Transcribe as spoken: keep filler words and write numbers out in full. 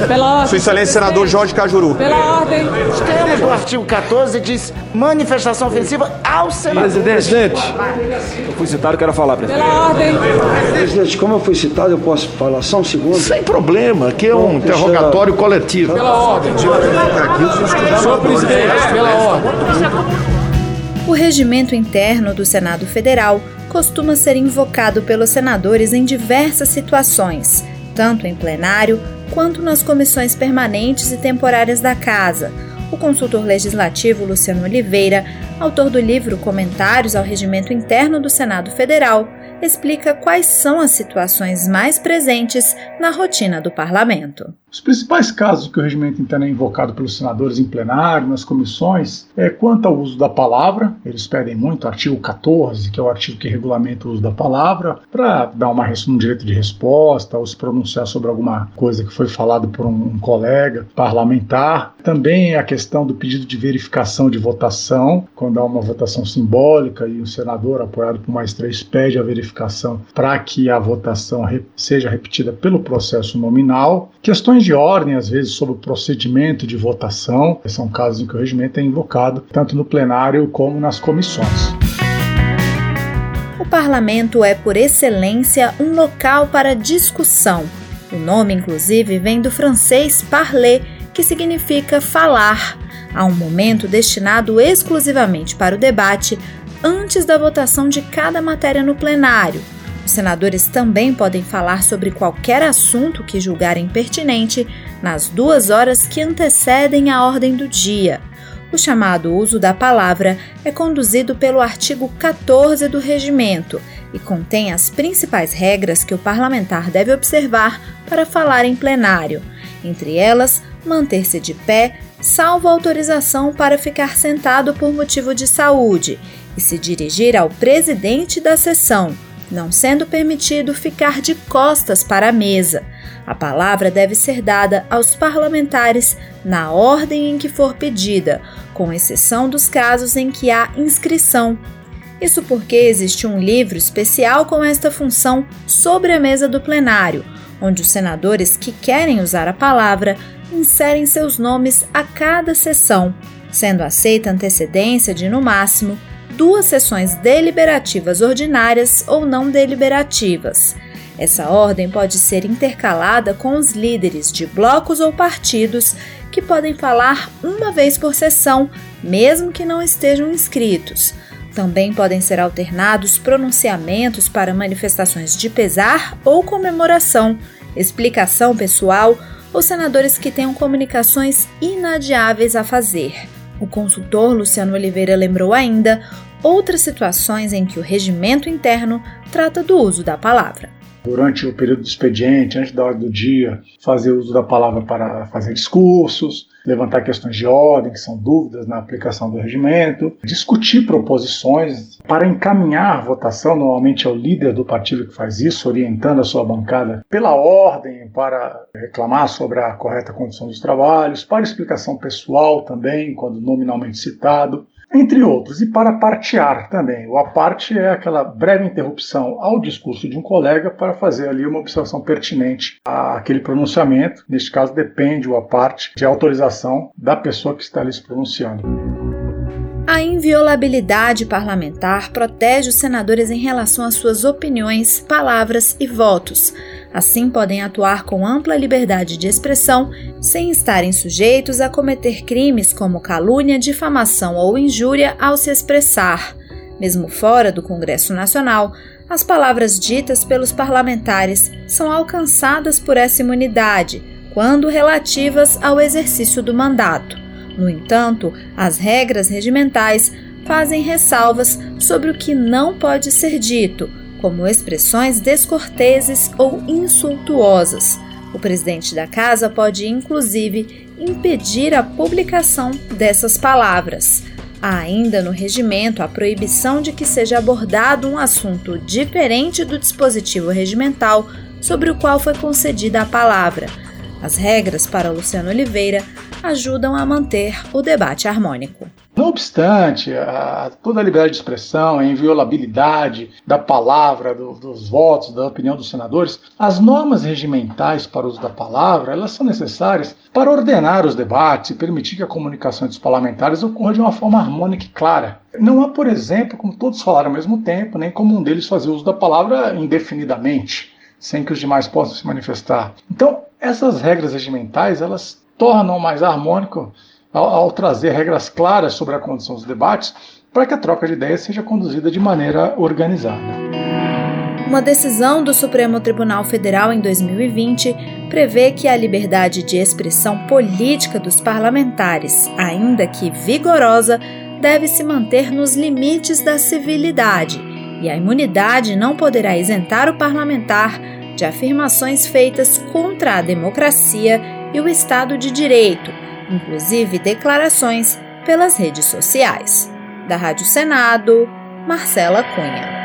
Pela ordem. Sua Excelência, senador Jorge Cajuru. Pela ordem. Os termos do artigo quatorze diz manifestação ofensiva ao senador. Presidente, eu fui citado, quero falar, presidente. Pela ordem. Presidente, como eu fui citado, eu posso falar só um segundo? Sem problema, aqui é um interrogatório coletivo. Pela ordem. Senhor presidente, pela ordem. O regimento interno do Senado Federal costuma ser invocado pelos senadores em diversas situações, tanto em plenário quanto nas comissões permanentes e temporárias da Casa. O consultor legislativo Luciano Oliveira, autor do livro Comentários ao Regimento Interno do Senado Federal, explica quais são as situações mais presentes na rotina do parlamento. Os principais casos que o regimento interno é invocado pelos senadores em plenário, nas comissões, é quanto ao uso da palavra. Eles pedem muito o artigo quatorze, que é o artigo que regulamenta o uso da palavra, para dar uma, um direito de resposta ou se pronunciar sobre alguma coisa que foi falado por um, um colega parlamentar. Também a questão do pedido de verificação de votação, quando há uma votação simbólica e o senador, apoiado por mais três, pede a verificação para que a votação re- seja repetida pelo processo nominal. Questões de ordem, às vezes, sobre o procedimento de votação, são casos em que o regimento é invocado tanto no plenário como nas comissões. O parlamento é, por excelência, um local para discussão. O nome, inclusive, vem do francês parler, que significa falar. Há um momento destinado exclusivamente para o debate antes da votação de cada matéria no plenário. Os senadores também podem falar sobre qualquer assunto que julgarem pertinente nas duas horas que antecedem a ordem do dia. O chamado uso da palavra é conduzido pelo artigo quatorze do regimento e contém as principais regras que o parlamentar deve observar para falar em plenário. Entre elas, manter-se de pé, salvo autorização para ficar sentado por motivo de saúde, e se dirigir ao presidente da sessão, não sendo permitido ficar de costas para a mesa. A palavra deve ser dada aos parlamentares na ordem em que for pedida, com exceção dos casos em que há inscrição. Isso porque existe um livro especial com esta função sobre a mesa do plenário, onde os senadores que querem usar a palavra inserem seus nomes a cada sessão, sendo aceita antecedência de, no máximo, duas sessões deliberativas ordinárias ou não deliberativas. Essa ordem pode ser intercalada com os líderes de blocos ou partidos que podem falar uma vez por sessão, mesmo que não estejam inscritos. Também podem ser alternados pronunciamentos para manifestações de pesar ou comemoração, explicação pessoal ou senadores que tenham comunicações inadiáveis a fazer. O consultor Luciano Oliveira lembrou ainda outras situações em que o regimento interno trata do uso da palavra. Durante o período do expediente, antes da hora do dia, fazer uso da palavra para fazer discursos, levantar questões de ordem, que são dúvidas na aplicação do regimento, discutir proposições para encaminhar a votação. Normalmente é o líder do partido que faz isso, orientando a sua bancada pela ordem, para reclamar sobre a correta condução dos trabalhos, para explicação pessoal também, quando nominalmente citado, entre outros, e para partear também. O aparte é aquela breve interrupção ao discurso de um colega para fazer ali uma observação pertinente àquele pronunciamento. Neste caso, depende o aparte de autorização da pessoa que está ali se pronunciando. A inviolabilidade parlamentar protege os senadores em relação às suas opiniões, palavras e votos. Assim, podem atuar com ampla liberdade de expressão, sem estarem sujeitos a cometer crimes como calúnia, difamação ou injúria ao se expressar. Mesmo fora do Congresso Nacional, as palavras ditas pelos parlamentares são alcançadas por essa imunidade, quando relativas ao exercício do mandato. No entanto, as regras regimentais fazem ressalvas sobre o que não pode ser dito, como expressões descorteses ou insultuosas. O presidente da Casa pode, inclusive, impedir a publicação dessas palavras. Há ainda no regimento a proibição de que seja abordado um assunto diferente do dispositivo regimental sobre o qual foi concedida a palavra. As regras, para Luciano Oliveira, ajudam a manter o debate harmônico. No obstante a, toda a liberdade de expressão, a inviolabilidade da palavra, do, dos votos, da opinião dos senadores, as normas regimentais para o uso da palavra, elas são necessárias para ordenar os debates e permitir que a comunicação entre os parlamentares ocorra de uma forma harmônica e clara. Não há, por exemplo, como todos falaram ao mesmo tempo, nem como um deles fazer uso da palavra indefinidamente, sem que os demais possam se manifestar. Então, essas regras regimentais, elas tornam mais harmônico ao, ao trazer regras claras sobre a condução dos debates, para que a troca de ideias seja conduzida de maneira organizada. Uma decisão do Supremo Tribunal Federal em dois mil e vinte prevê que a liberdade de expressão política dos parlamentares, ainda que vigorosa, deve se manter nos limites da civilidade, e a imunidade não poderá isentar o parlamentar de afirmações feitas contra a democracia e o Estado de Direito, inclusive declarações pelas redes sociais. Da Rádio Senado, Marcela Cunha.